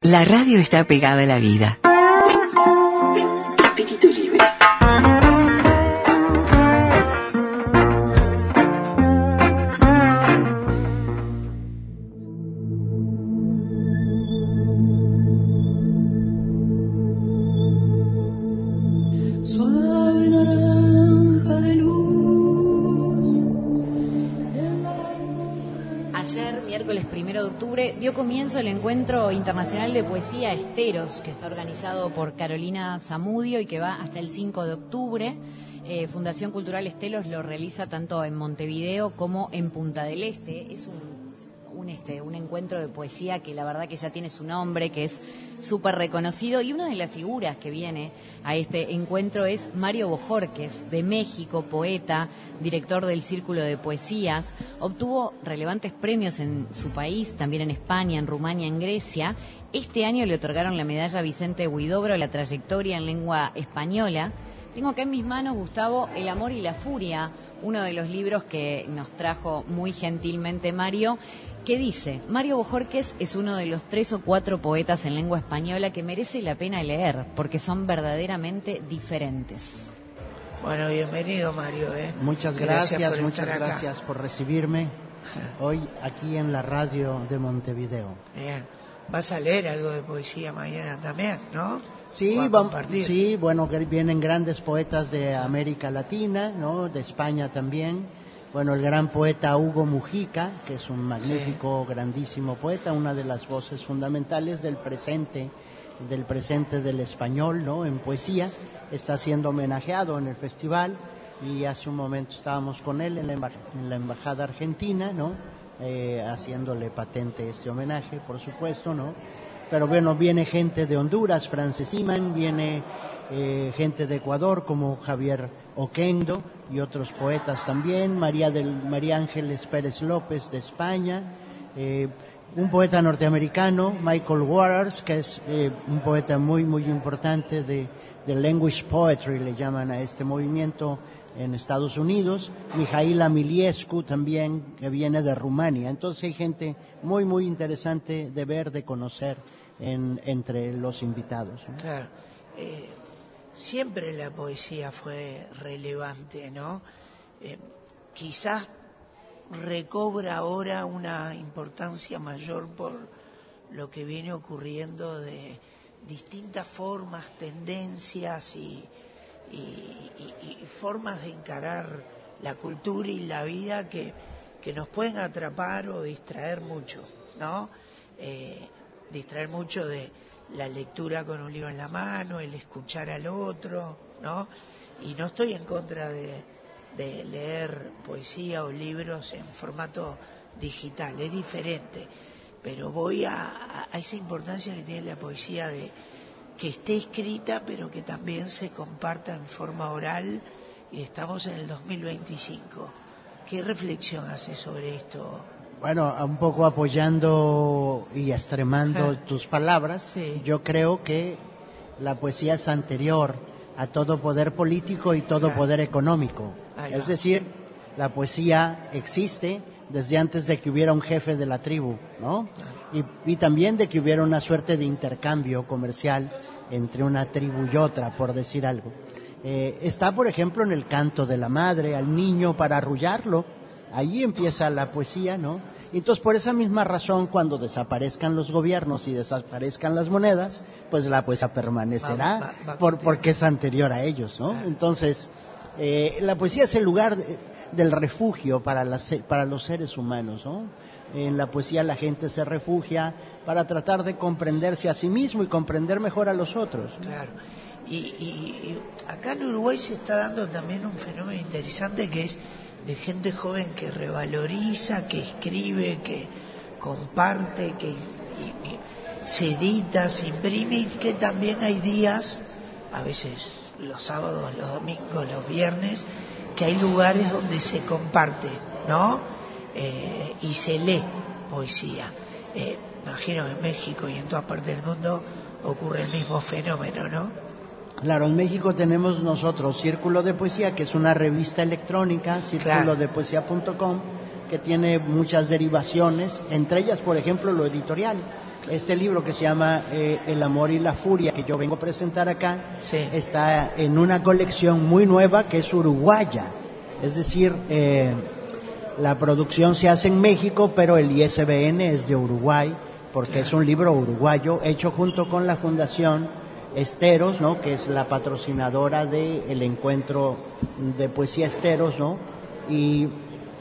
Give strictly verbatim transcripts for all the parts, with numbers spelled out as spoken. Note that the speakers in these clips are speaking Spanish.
La radio está pegada a la vida. Espíritu libre. Suave naranja de luz. Ayer, miércoles primero de octubre, dio comienzo el Encuentro Internacional de Poesía Esteros, que está organizado por Carolina Zamudio y que va hasta el cinco de octubre. Eh, Fundación Cultural Esteros lo realiza tanto en Montevideo como en Punta del Este. Es un, un, este, un encuentro de poesía que la verdad que ya tiene su nombre, que es súper reconocido. Y una de las figuras que viene a este encuentro es Mario Bojorquez, de México, poeta, director del Círculo de Poesías. Obtuvo relevantes premios en su país, también en España, en Rumania, en Grecia. Este año le otorgaron la medalla Vicente Huidobro a la trayectoria en lengua española. Tengo acá en mis manos, Gustavo, El amor y la furia, uno de los libros que nos trajo muy gentilmente Mario, que dice: Mario Bojorquez es uno de los tres o cuatro poetas en lengua española que merece la pena leer, porque son verdaderamente diferentes. Bueno, bienvenido, Mario. ¿eh? Muchas gracias, gracias muchas gracias por recibirme hoy aquí en la radio de Montevideo. Bien. Vas a leer algo de poesía mañana también, ¿no? Sí, vamos, sí, bueno, que vienen grandes poetas de América Latina, ¿no? De España también. Bueno, el gran poeta Hugo Mujica, que es un magnífico, sí. grandísimo poeta, una de las voces fundamentales del presente, del presente del español, ¿no? En poesía, está siendo homenajeado en el festival y hace un momento estábamos con él en la, emba- en la embajada argentina, ¿no? Eh, haciéndole patente este homenaje, por supuesto, ¿no? Pero bueno, viene gente de Honduras, Frances Iman, viene eh, gente de Ecuador como Javier Oquendo y otros poetas también, María, del, María Ángeles Pérez López de España, eh, un poeta norteamericano, Michael Waters, que es eh, un poeta muy, muy importante de, de language poetry, le llaman a este movimiento en Estados Unidos, Mihaila Miliescu también, que viene de Rumania. Entonces hay gente muy, muy interesante de ver, de conocer en, entre los invitados, ¿no? Claro. Eh, siempre la poesía fue relevante, ¿no? Eh, quizás recobra ahora una importancia mayor por lo que viene ocurriendo de distintas formas, tendencias y Y, y, y formas de encarar la cultura y la vida que, que nos pueden atrapar o distraer mucho, ¿no? Eh, distraer mucho de la lectura con un libro en la mano, el escuchar al otro, ¿no? Y no estoy en contra de, de leer poesía o libros en formato digital, es diferente, pero voy a, a esa importancia que tiene la poesía de que esté escrita, pero que también se comparta en forma oral, y estamos en el dos mil veinticinco. ¿Qué reflexión hace sobre esto? Bueno, un poco apoyando y extremando ah, tus palabras, sí. Yo creo que la poesía es anterior a todo poder político y todo claro. poder económico. Ahí es va. decir, la poesía existe desde antes de que hubiera un jefe de la tribu, ¿no? Ah. Y, y también de que hubiera una suerte de intercambio comercial entre una tribu y otra, por decir algo. Eh, está, por ejemplo, en el canto de la madre al niño para arrullarlo. Ahí empieza la poesía, ¿no? Entonces, por esa misma razón, cuando desaparezcan los gobiernos y desaparezcan las monedas, pues la poesía permanecerá, va, va, va, por, porque es anterior a ellos, ¿no? Entonces, eh, la poesía es el lugar de, del refugio para, las, para los seres humanos, ¿no? En la poesía la gente se refugia para tratar de comprenderse a sí mismo y comprender mejor a los otros, ¿no? Claro. Y, y, y acá en Uruguay se está dando también un fenómeno interesante que es de gente joven que revaloriza, que escribe, que comparte, que y, y se edita, se imprime, y que también hay días, a veces los sábados, los domingos, los viernes, que hay lugares donde se comparte, ¿no? Eh, y se lee poesía. Eh, imagino que en México y en todas partes del mundo ocurre el mismo fenómeno, ¿no? Claro, en México tenemos nosotros Círculo de Poesía, que es una revista electrónica, círculo de poesía punto com, que tiene muchas derivaciones, entre ellas, por ejemplo, lo editorial. Este libro que se llama eh, El amor y la furia, que yo vengo a presentar acá, sí. está en una colección muy nueva que es uruguaya. Es decir, eh, la producción se hace en México, pero el I S B N es de Uruguay, porque claro. es un libro uruguayo hecho junto con la Fundación Esteros, ¿no? Que es la patrocinadora del encuentro de poesía Esteros, ¿no? Y...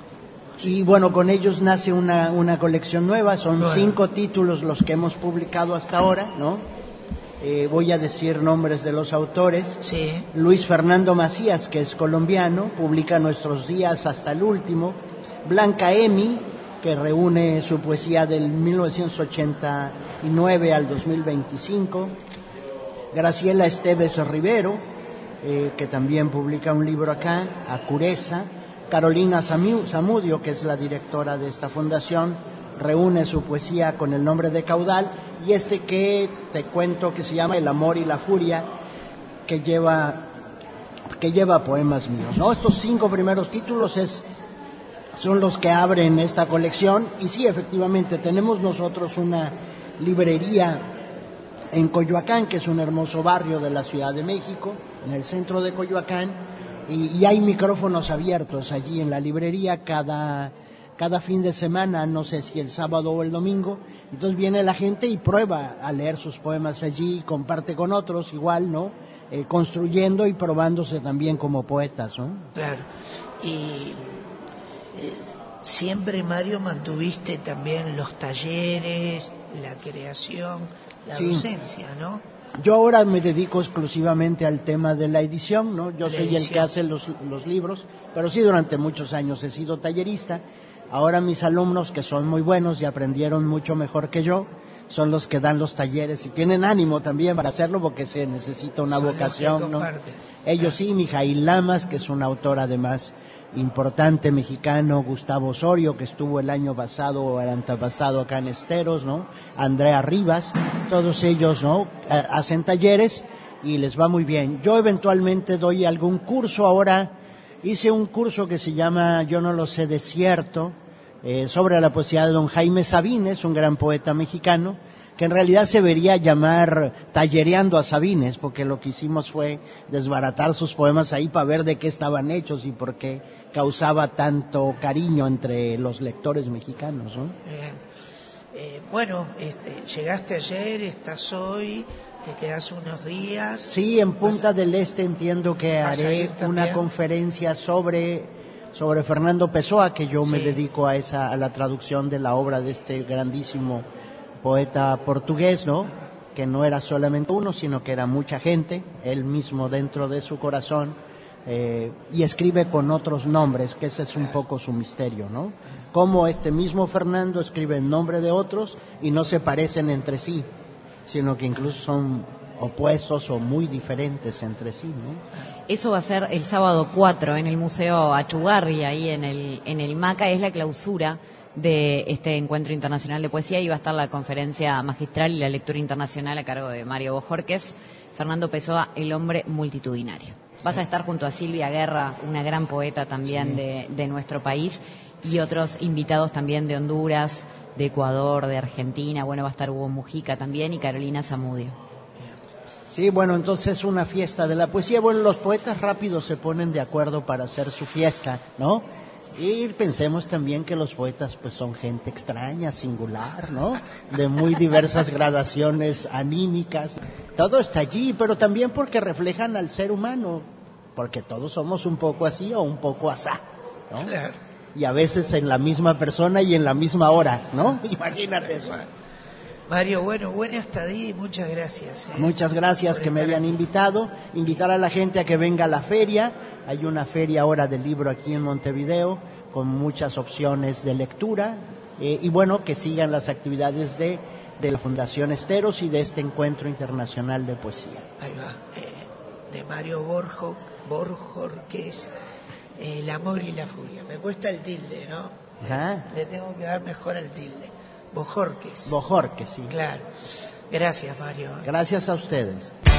Y bueno, con ellos nace una, una colección nueva, son bueno. cinco títulos los que hemos publicado hasta ahora, ¿no? Eh, voy a decir nombres de los autores. Sí. Luis Fernando Macías, que es colombiano, publica Nuestros días hasta el último. Blanca Emi, que reúne su poesía del mil novecientos ochenta y nueve al dos mil veinticinco. Graciela Esteves Rivero, eh, que también publica un libro acá, Acureza. Carolina Zamudio, que es la directora de esta fundación, reúne su poesía con el nombre de Caudal, y este que te cuento que se llama El amor y la furia, que lleva que lleva poemas míos, ¿no? Estos cinco primeros títulos es, son los que abren esta colección, y sí, efectivamente, tenemos nosotros una librería en Coyoacán, que es un hermoso barrio de la Ciudad de México, en el centro de Coyoacán. Y, y hay micrófonos abiertos allí en la librería cada, cada fin de semana, no sé si el sábado o el domingo. Entonces viene la gente y prueba a leer sus poemas allí, comparte con otros igual, ¿no? Eh, construyendo y probándose también como poetas, ¿no? Claro. Y eh, siempre, Mario, mantuviste también los talleres, la creación, la sí. docencia, ¿no? Yo ahora me dedico exclusivamente al tema de la edición, ¿no? Yo la soy edición. el que hace los, los libros, pero sí durante muchos años he sido tallerista. Ahora mis alumnos, que son muy buenos y aprendieron mucho mejor que yo, son los que dan los talleres y tienen ánimo también para hacerlo porque se necesita una son vocación, ¿no? Ellos sí, Mijail Lamas, que es un autor además importante mexicano, Gustavo Osorio, que estuvo el año pasado o el antepasado acá en Esteros, ¿no? Andrea Rivas, todos ellos, ¿no? Hacen talleres y les va muy bien. Yo eventualmente doy algún curso, ahora hice un curso que se llama Yo no lo sé, desierto, eh, sobre la poesía de don Jaime Sabines, un gran poeta mexicano, que en realidad se debería llamar Tallereando a Sabines, porque lo que hicimos fue desbaratar sus poemas ahí para ver de qué estaban hechos y por qué causaba tanto cariño entre los lectores mexicanos, ¿no? Bien. Eh, bueno, este, llegaste ayer, estás hoy, te quedas unos días. Sí, en Punta del Este entiendo que haré una conferencia sobre, sobre Fernando Pessoa, que yo sí. me dedico a esa, a la traducción de la obra de este grandísimo poeta portugués, ¿no? Que no era solamente uno, sino que era mucha gente, él mismo dentro de su corazón, eh, y escribe con otros nombres, que ese es un poco su misterio, ¿no? Como este mismo Fernando escribe en nombre de otros y no se parecen entre sí, sino que incluso son opuestos o muy diferentes entre sí, ¿no? Eso va a ser el sábado cuatro en el Museo Achugarri, ahí en el, en el MACA, es la clausura de este encuentro internacional de poesía, y va a estar la conferencia magistral y la lectura internacional a cargo de Mario Bojorquez, Fernando Pessoa, El hombre multitudinario. Vas a estar junto a Silvia Guerra, una gran poeta también sí. de, de nuestro país, y otros invitados también de Honduras, de Ecuador, de Argentina. Bueno, va a estar Hugo Mujica también y Carolina Zamudio. Sí, bueno, entonces una fiesta de la poesía. Bueno, los poetas rápidos se ponen de acuerdo para hacer su fiesta, ¿no? Y pensemos también que los poetas pues son gente extraña, singular, ¿no? De muy diversas gradaciones anímicas. Todo está allí, pero también porque reflejan al ser humano, porque todos somos un poco así o un poco asá, ¿no? Claro. Y a veces en la misma persona y en la misma hora, ¿no? Imagínate eso. Mario, bueno, buena estadía y muchas gracias. ¿eh? Muchas gracias que me hayan aquí. invitado. Invitar a la gente a que venga a la feria. Hay una feria ahora del libro aquí en Montevideo con muchas opciones de lectura. Eh, y bueno, que sigan las actividades de, de la Fundación Esteros y de este encuentro internacional de poesía. Ahí va. Eh, de Mario Borjo, Bojorquez, eh, El amor y la furia. Me cuesta el tilde, ¿no? Ajá. Le tengo que dar mejor al tilde. Bojorquez. Bojorquez, sí. Claro. Gracias, Mario. Gracias a ustedes.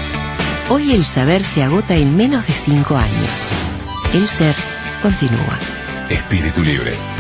Hoy el saber se agota en menos de cinco años. El ser continúa. Espíritu libre.